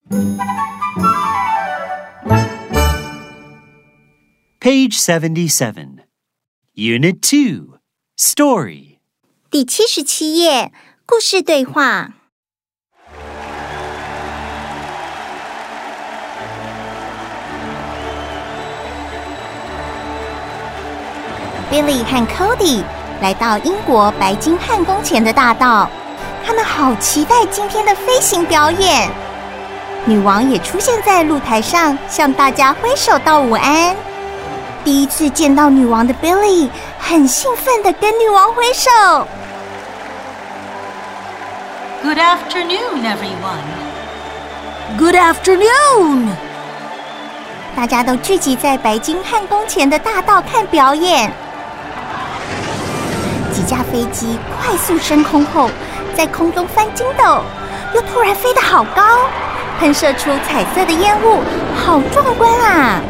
Page 77, Unit 2, Story. 第77页，故事对话。Billy 和 Cody 来到英国白金汉宫前的大道，他们好期待今天的飞行表演。女王也出现在露台上，向大家挥手道午安。第一次见到女王的 Billy 很兴奋地跟女王挥手。 Good afternoon, everyone. Good afternoon. 大家都聚集在白金汉宫前的大道看表演。几架飞机快速升空后，在空中翻筋斗，又突然飞得好高，喷射出彩色的烟雾，好壮观啊！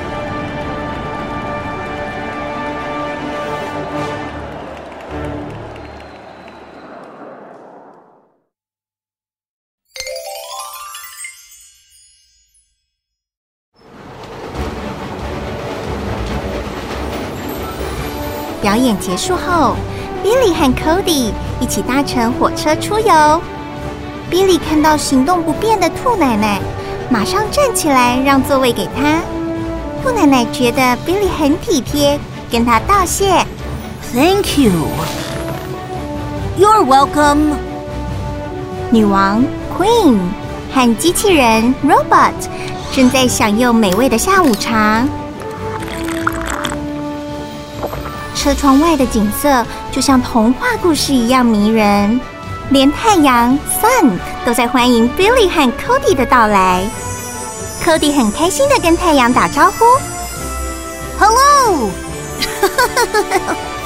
表演结束后，Billy 和 Cody 一起搭乘火车出游。Billy 看到行动不便的兔奶奶，马上站起来让座位给她。兔奶奶觉得 Billy 很体贴，跟她道谢。 Thank you. You're welcome. 女王 Queen 和机器人 Robot 正在享用美味的下午茶。车窗外的景色就像童话故事一样迷人，连太阳 Sun 都在欢迎 Billy 和 Cody 的到来。Cody 很开心地跟太阳打招呼 Hello.